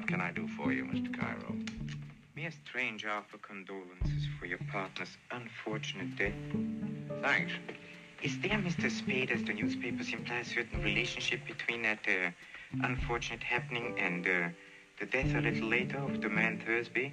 What can I do for you, Mr. Cairo? May a strange offer condolences for your partner's unfortunate death. Thanks. Is there, Mr. Spade, as the newspapers imply, a certain relationship between that unfortunate happening and the death a little later of the man Thursby?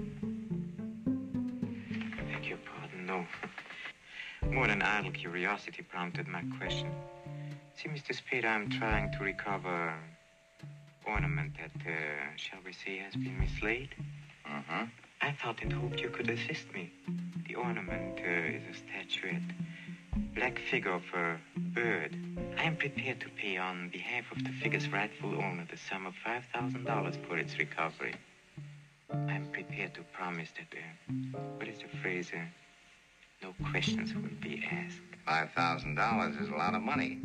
Beg your pardon, no. More than idle curiosity prompted my question. See, Mr. Spade, I'm trying to recover ornament that, shall we say, has been mislaid. Uh-huh. I thought and hoped you could assist me. The ornament is a statuette. Black figure of a bird. I am prepared to pay on behalf of the figure's rightful owner the sum of $5,000 for its recovery. I am prepared to promise that, what is the phrase? No questions will be asked. $5,000 is a lot of money.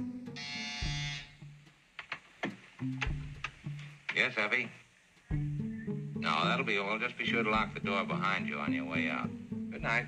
Yes, Effie? No, that'll be all. Just be sure to lock the door behind you on your way out. Good night.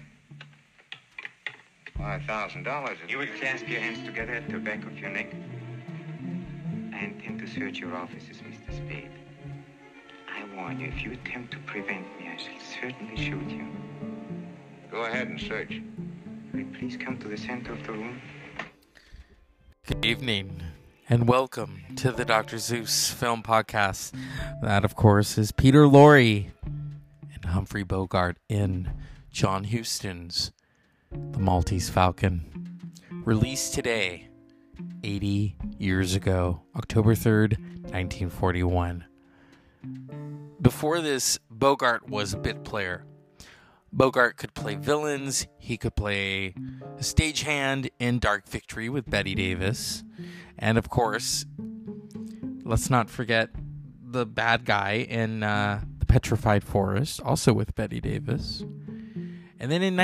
$5,000 is... You will clasp your hands together at the back of your neck. I intend to search your offices, Mr. Spade. I warn you, if you attempt to prevent me, I shall certainly shoot you. Go ahead and search. Will you please come to the center of the room? Good evening, and welcome to the Dr. Zeus Film Podcast. That, of course, is Peter Lorre and Humphrey Bogart in John Huston's The Maltese Falcon. Released today, 80 years ago, October 3rd, 1941. Before this, Bogart was a bit player. Bogart could play villains. He could play a stagehand in Dark Victory with Bette Davis. And of course, let's not forget the bad guy in The Petrified Forest, also with Bette Davis. And then in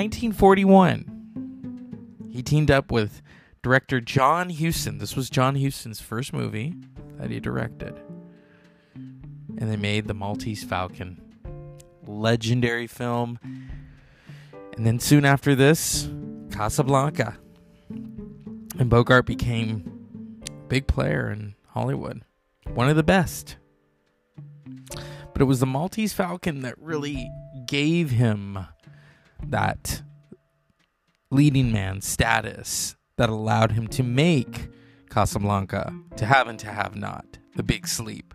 1941, he teamed up with director John Huston. This was John Huston's first movie that he directed. And they made The Maltese Falcon. Legendary film. And then soon after this, Casablanca. And Bogart became a big player in Hollywood. One of the best. But it was The Maltese Falcon that really gave him that leading man status that allowed him to make Casablanca, To Have and to Have Not, The Big Sleep.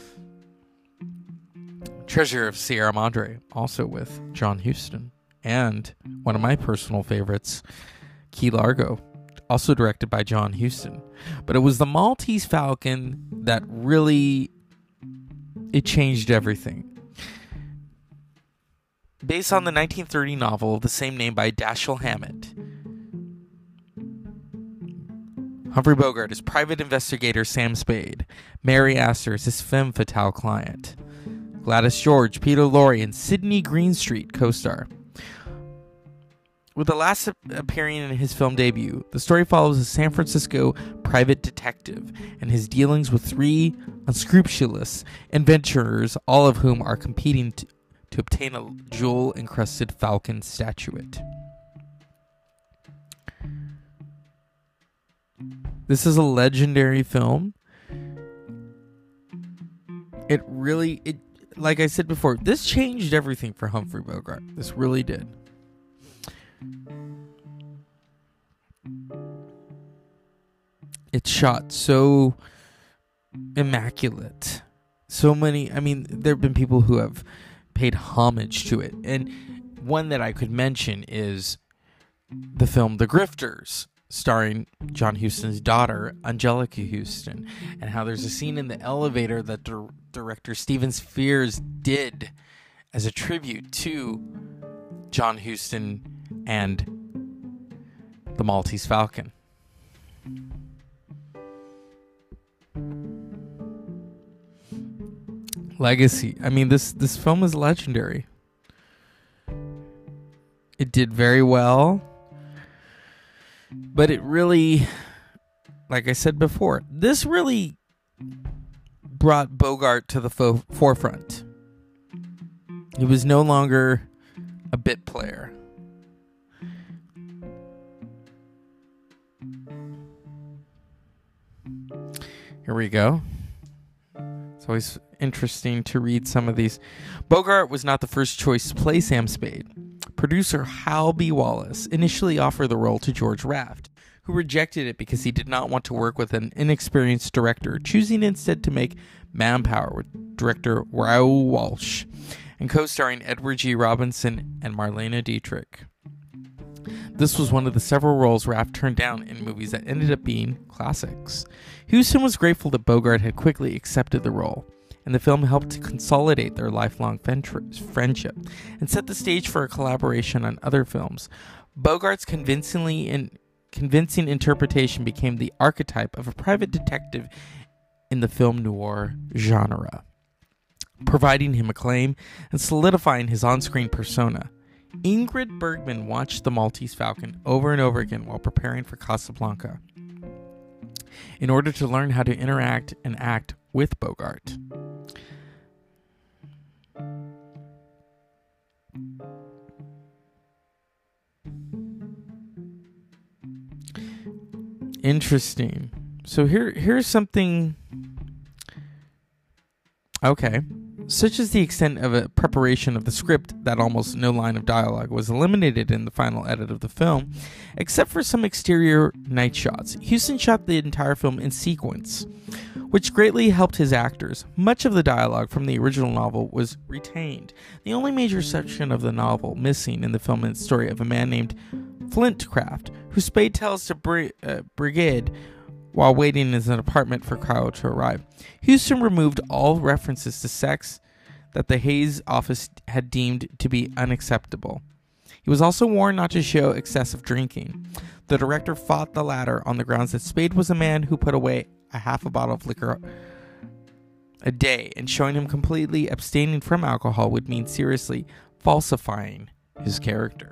Treasure of Sierra Madre, also with John Huston. And one of my personal favorites, Key Largo, also directed by John Huston. But it was The Maltese Falcon that really, it changed everything. Based on the 1930 novel of the same name by Dashiell Hammett, Humphrey Bogart is private investigator Sam Spade. Mary Astor is his femme fatale client. Gladys George, Peter Lorre, and Sidney Greenstreet co-star. With the last appearing in his film debut, the story follows a San Francisco private detective and his dealings with three unscrupulous adventurers, all of whom are competing to obtain a jewel-encrusted falcon statuette. This is a legendary film. It like I said before, this changed everything for Humphrey Bogart. This really did. It's shot so immaculate. So many, there have been people who have paid homage to it. And one that I could mention is the film The Grifters, starring John Huston's daughter, Angelica Huston, and how there's a scene in the elevator that director Steven Frears did as a tribute to John Huston and The Maltese Falcon. Legacy. This film is legendary. It did very well. But it really, like I said before, this really brought Bogart to the forefront. He was no longer a bit player. Here we go. So It's always interesting to read some of these. Bogart was not the first choice to play Sam Spade. Producer Hal B. Wallace initially offered the role to George Raft, who rejected it because he did not want to work with an inexperienced director, choosing instead to make Manpower with director Raoul Walsh and co-starring Edward G. Robinson and Marlene Dietrich. This was one of the several roles Raft turned down in movies that ended up being classics. Huston was grateful that Bogart had quickly accepted the role, and the film helped to consolidate their lifelong friendship and set the stage for a collaboration on other films. Bogart's convincing interpretation became the archetype of a private detective in the film noir genre, providing him acclaim and solidifying his on-screen persona. Ingrid Bergman watched The Maltese Falcon over and over again while preparing for Casablanca in order to learn how to interact and act with Bogart. Interesting. So here's something. Okay. Such is the extent of a preparation of the script that almost no line of dialogue was eliminated in the final edit of the film, except for some exterior night shots. Huston shot the entire film in sequence, which greatly helped his actors. Much of the dialogue from the original novel was retained. The only major section of the novel missing in the film is the story of a man named Flintcraft, who Spade tells to Brigade while waiting in his apartment for Kyle to arrive. Huston removed all references to sex that the Hayes office had deemed to be unacceptable. He was also warned not to show excessive drinking. The director fought the latter on the grounds that Spade was a man who put away a half a bottle of liquor a day, and showing him completely abstaining from alcohol would mean seriously falsifying his character.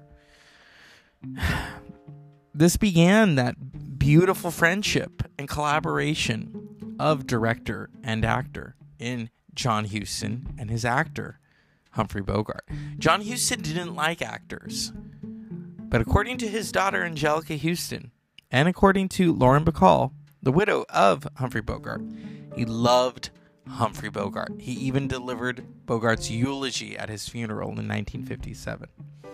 This began that beautiful friendship and collaboration of director and actor in John Huston and his actor, Humphrey Bogart. John Huston didn't like actors, but according to his daughter Angelica Huston, and according to Lauren Bacall, the widow of Humphrey Bogart, he loved Humphrey Bogart. He even delivered Bogart's eulogy at his funeral in 1957.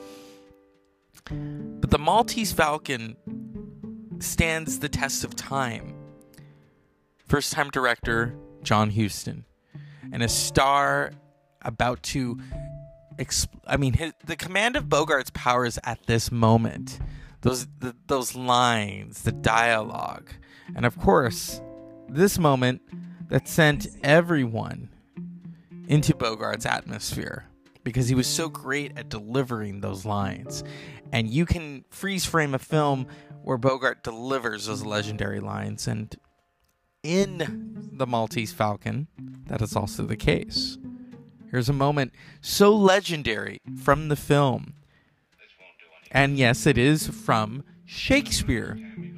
But The Maltese Falcon stands the test of time. First-time director John Huston, and a star about to the command of Bogart's powers at this moment, those lines, the dialogue, and of course this moment that sent everyone into Bogart's atmosphere because he was so great at delivering those lines. And you can freeze frame a film where Bogart delivers those legendary lines, and in The Maltese Falcon, that is also the case. Here's a moment so legendary from the film. And yes, it is from Shakespeare.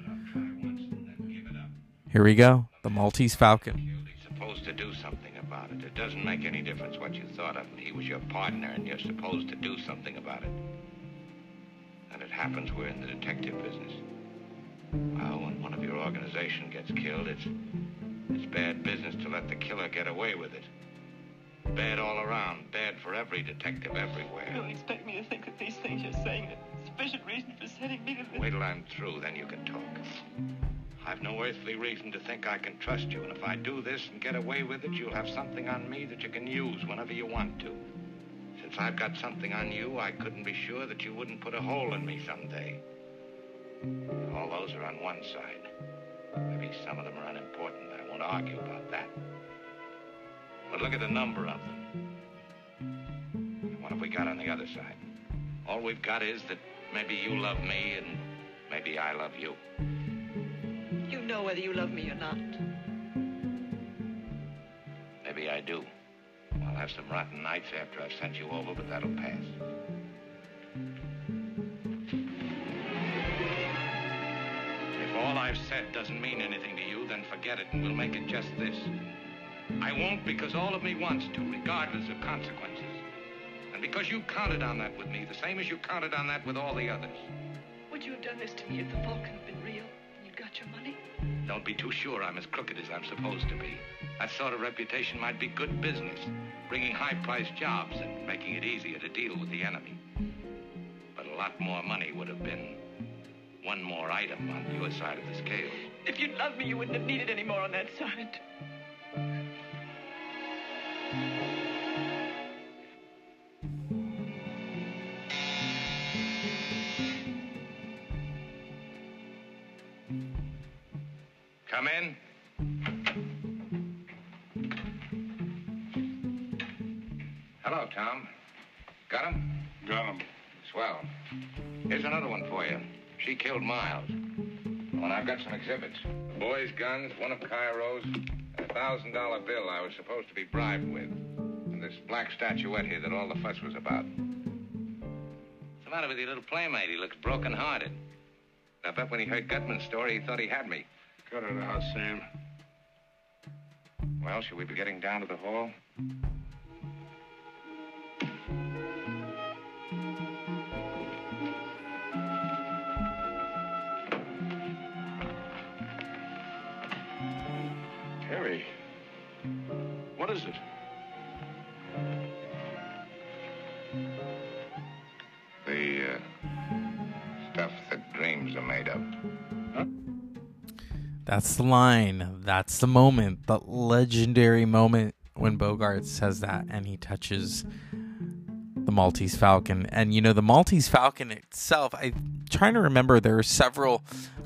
Here we go, The Maltese Falcon. You're supposed to do something about it. It doesn't make any difference what you thought of him. He was your partner, and you're supposed to do something about it. And it happens we're in the detective business. Well, when one of your organization gets killed, it's bad business to let the killer get away with it. Bad all around. Bad for every detective everywhere. You don't expect me to think that these things you're saying are sufficient reason for sending me to this... Wait till I'm through, then you can talk. I've no earthly reason to think I can trust you, and if I do this and get away with it, you'll have something on me that you can use whenever you want to. Since I've got something on you, I couldn't be sure that you wouldn't put a hole in me someday. All those are on one side. Maybe some of them are unimportant. I won't argue about that. But look at the number of them. And what have we got on the other side? All we've got is that maybe you love me and maybe I love you. You know whether you love me or not. Maybe I do. I'll have some rotten nights after I've sent you over, but that'll pass. If all I've said doesn't mean anything to you, then forget it, and we'll make it just this. I won't because all of me wants to, regardless of consequences. And because you counted on that with me, the same as you counted on that with all the others. Would you have done this to me if the Falcon had been real and you'd got your money? Don't be too sure I'm as crooked as I'm supposed to be. That sort of reputation might be good business, bringing high-priced jobs and making it easier to deal with the enemy. But a lot more money would have been one more item on your side of the scale. If you'd loved me, you wouldn't have needed any more on that side. Come in. Hello, Tom. Got him? Got him. Swell. Here's another one for you. She killed Miles. Oh, and I've got some exhibits. The boy's guns, one of Cairo's, and a $1,000 bill I was supposed to be bribed with. And this black statuette here that all the fuss was about. What's the matter with your little playmate? He looks broken-hearted. I bet when he heard Gutman's story, he thought he had me. Cut it out, Sam. Well, should we be getting down to the hall? Harry, what is it? The stuff that dreams are made of. That's the line. That's the moment. The legendary moment when Bogart says that and he touches the Maltese Falcon. And, you know, the Maltese Falcon itself, I'm trying to remember, there were several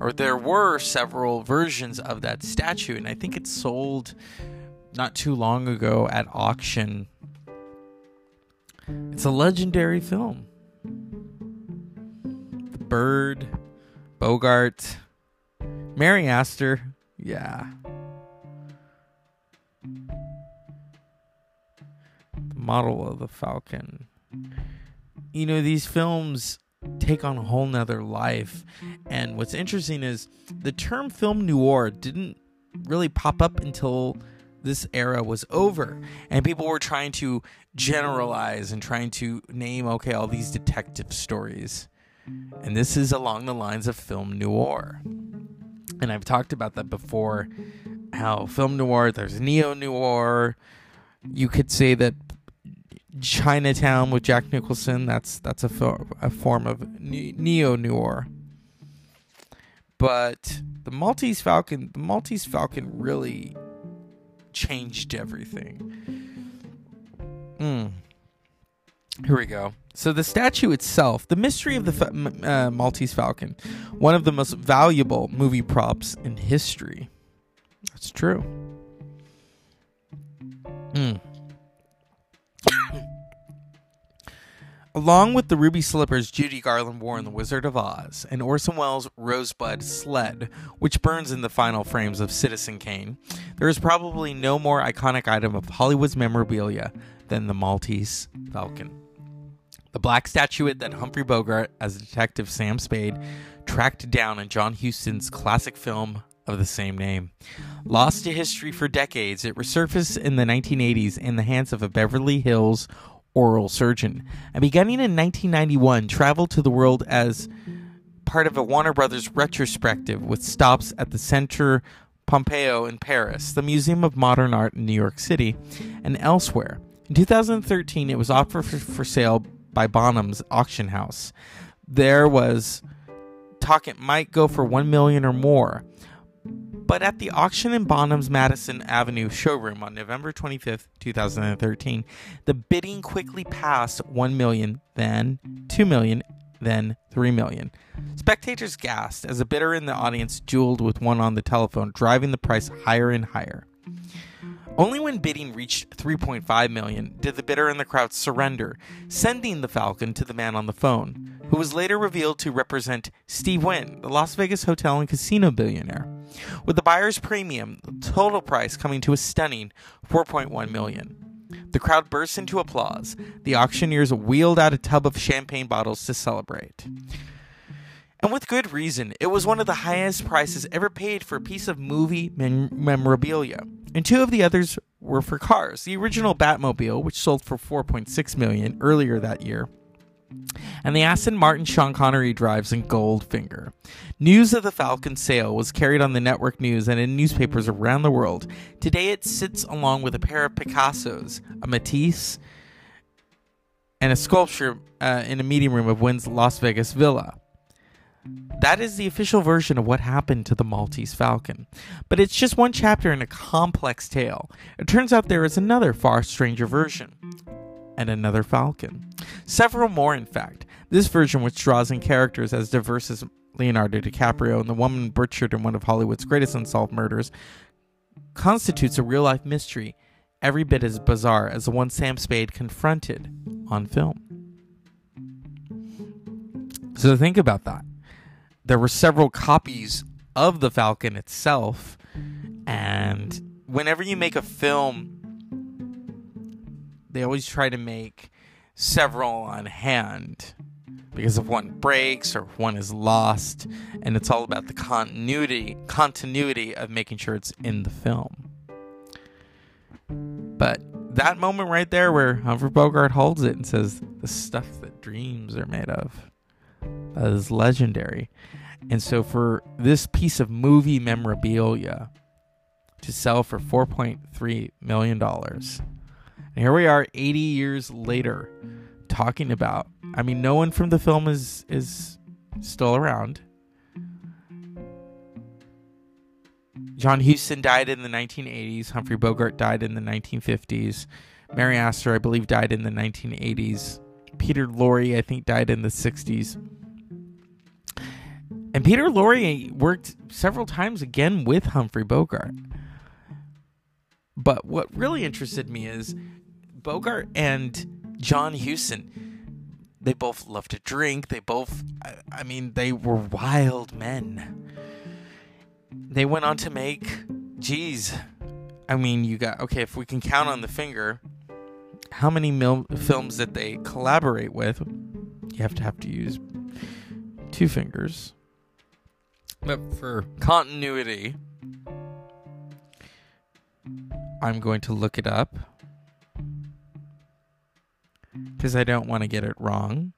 versions of that statue. And I think it sold not too long ago at auction. It's a legendary film. The Bird, Bogart, Mary Astor, yeah. The model of the Falcon. You know, these films take on a whole nother life. And what's interesting is the term film noir didn't really pop up until this era was over. And people were trying to generalize and trying to name, okay, all these detective stories. And this is along the lines of film noir. And I've talked about that before, how film noir, there's neo-noir. You could say that Chinatown with Jack Nicholson, that's a form of neo-noir. But the Maltese Falcon really changed everything. Here we go. So the statue itself, the mystery of the Maltese Falcon, one of the most valuable movie props in history. That's true. Along with the ruby slippers Judy Garland wore in The Wizard of Oz and Orson Welles' Rosebud sled, which burns in the final frames of Citizen Kane, there is probably no more iconic item of Hollywood's memorabilia than the Maltese Falcon. The black statuette that Humphrey Bogart, as Detective Sam Spade, tracked down in John Huston's classic film of the same name. Lost to history for decades, it resurfaced in the 1980s in the hands of a Beverly Hills oral surgeon, and beginning in 1991, traveled to the world as part of a Warner Brothers retrospective with stops at the Centre Pompidou in Paris, the Museum of Modern Art in New York City, and elsewhere. In 2013, it was offered for sale by Bonham's auction house. There was talk it might go for $1 million or more. But at the auction in Bonham's Madison Avenue showroom on November 25th, 2013, the bidding quickly passed $1 million, then $2 million, then $3 million. Spectators gasped as a bidder in the audience dueled with one on the telephone, driving the price higher and higher. Only when bidding reached $3.5 million did the bidder in the crowd surrender, sending the Falcon to the man on the phone, who was later revealed to represent Steve Wynn, the Las Vegas hotel and casino billionaire. With the buyer's premium, the total price coming to a stunning $4.1 million. The crowd burst into applause. The auctioneers wheeled out a tub of champagne bottles to celebrate. And with good reason, it was one of the highest prices ever paid for a piece of movie memorabilia. And two of the others were for cars. The original Batmobile, which sold for $4.6 million earlier that year, and the Aston Martin Sean Connery drives in Goldfinger. News of the Falcon's sale was carried on the network news and in newspapers around the world. Today it sits along with a pair of Picassos, a Matisse, and a sculpture in a meeting room of Wynn's Las Vegas villa. That is the official version of what happened to the Maltese Falcon. But it's just one chapter in a complex tale. It turns out there is another far stranger version. And another Falcon. Several more, in fact. This version, which draws in characters as diverse as Leonardo DiCaprio and the woman butchered in one of Hollywood's greatest unsolved murders, constitutes a real-life mystery every bit as bizarre as the one Sam Spade confronted on film. So think about that. There were several copies of the Falcon itself, and whenever you make a film, they always try to make several on hand because if one breaks or if one is lost, and it's all about the continuity of making sure it's in the film. But that moment right there where Humphrey Bogart holds it and says, "The stuff that dreams are made of," that is legendary. And so for this piece of movie memorabilia to sell for $4.3 million, and here we are 80 years later talking about, I mean, no one from the film is still around. John Huston died in the 1980s. Humphrey Bogart died in the 1950s. Mary Astor, I believe, died in the 1980s. Peter Lorre, I think, died in the 60s. And Peter Lorre worked several times again with Humphrey Bogart. But what really interested me is Bogart and John Huston, they both loved to drink. They both, they were wild men. They went on to make, if we can count on the finger, how many films that they collaborate with? You have to use two fingers. But for continuity, I'm going to look it up because I don't want to get it wrong.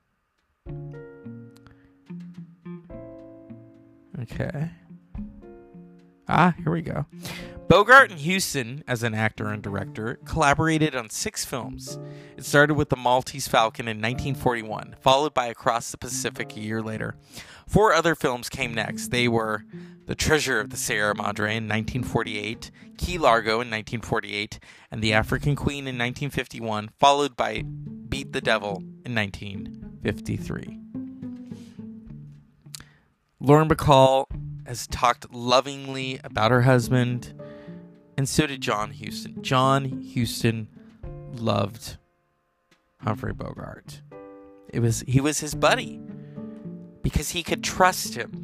Okay. Here we go. Bogart and Huston, as an actor and director, collaborated on 6 films. It started with The Maltese Falcon in 1941, followed by Across the Pacific a year later. 4 other films came next. They were The Treasure of the Sierra Madre in 1948, Key Largo in 1948, and The African Queen in 1951, followed by Beat the Devil in 1953. Lauren Bacall has talked lovingly about her husband, and so did John Huston. John Huston loved Humphrey Bogart. He was his buddy because he could trust him.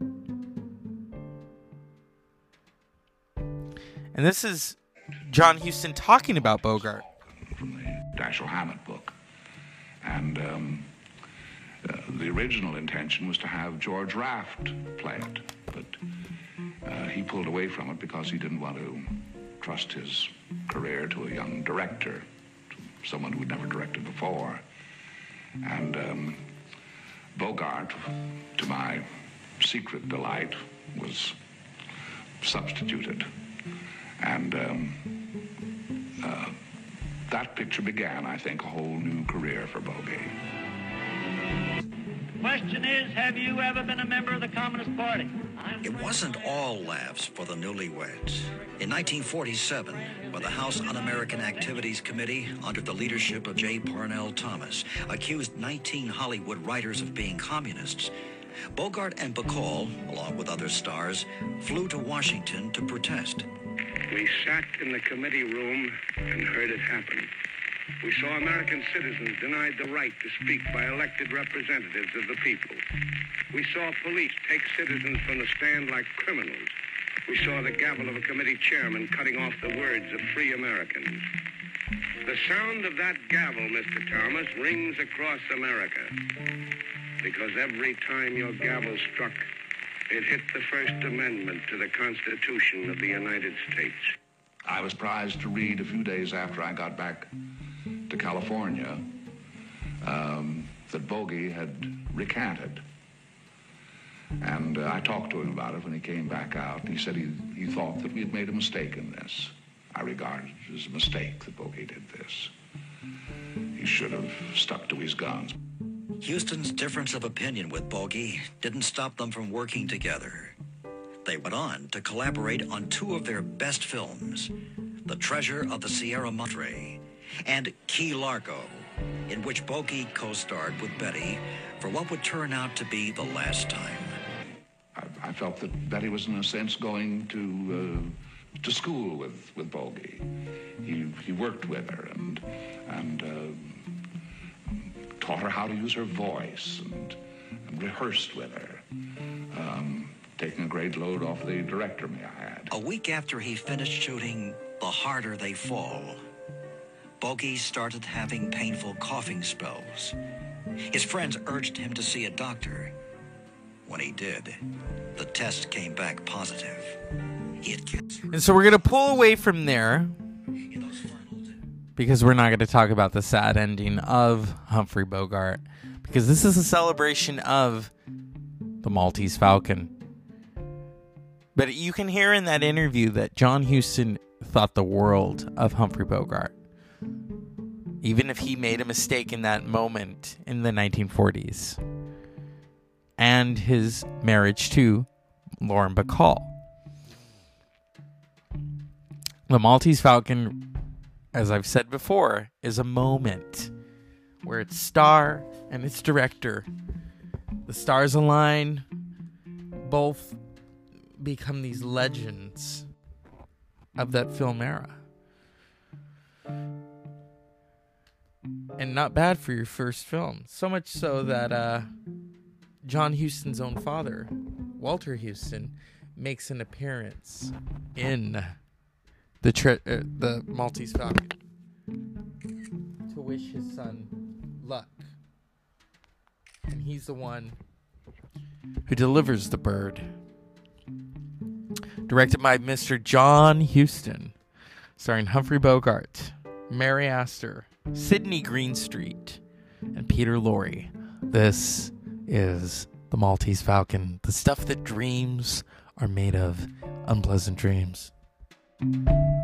And this is John Huston talking about Bogart. From the Dashiell Hammett book. And the original intention was to have George Raft play it. But he pulled away from it because he didn't want to trust his career to a young director, to someone who'd never directed before. And Bogart, to my secret delight, was substituted. And that picture began, I think, a whole new career for Bogey. Question is, have you ever been a member of the Communist Party? It wasn't all laughs for the newlyweds. In 1947, when the House Un-American Activities Committee, under the leadership of J. Parnell Thomas, accused 19 Hollywood writers of being communists, Bogart and Bacall, along with other stars, flew to Washington to protest. We sat in the committee room and heard it happen. We saw American citizens denied the right to speak by elected representatives of the people. We saw police take citizens from the stand like criminals. We saw the gavel of a committee chairman cutting off the words of free Americans. The sound of that gavel, Mr. Thomas, rings across America. Because every time your gavel struck, it hit the First Amendment to the Constitution of the United States. I was surprised to read a few days after I got back to California that Bogey had recanted. And I talked to him about it when he came back out. He said he thought that we had made a mistake in this. I regard it as a mistake that Bogey did this. He should have stuck to his guns. Huston's difference of opinion with Bogey didn't stop them from working together. They went on to collaborate on two of their best films, The Treasure of the Sierra Madre and Key Largo, in which Bogey co-starred with Betty for what would turn out to be the last time. I felt that Betty was, in a sense, going to school with Bogey. He worked with her and taught her how to use her voice and rehearsed with her, taking a great load off the director, may I add. A week after he finished shooting The Harder They Fall, Bogey started having painful coughing spells. His friends urged him to see a doctor. When he did, the test came back positive. He had cancer. And so we're going to pull away from there because we're not going to talk about the sad ending of Humphrey Bogart, because this is a celebration of the Maltese Falcon. But you can hear in that interview that John Huston thought the world of Humphrey Bogart, even if he made a mistake in that moment in the 1940s. And his marriage to Lauren Bacall. The Maltese Falcon, as I've said before, is a moment where its star and its director, the stars align, both become these legends of that film era. And not bad for your first film. So much so that John Huston's own father, Walter Huston, makes an appearance in the Maltese Falcon to wish his son luck. And he's the one who delivers the bird. Directed by Mr. John Huston, starring Humphrey Bogart, Mary Astor, Sidney Greenstreet, and Peter Lorre. This is the Maltese Falcon, the stuff that dreams are made of, unpleasant dreams.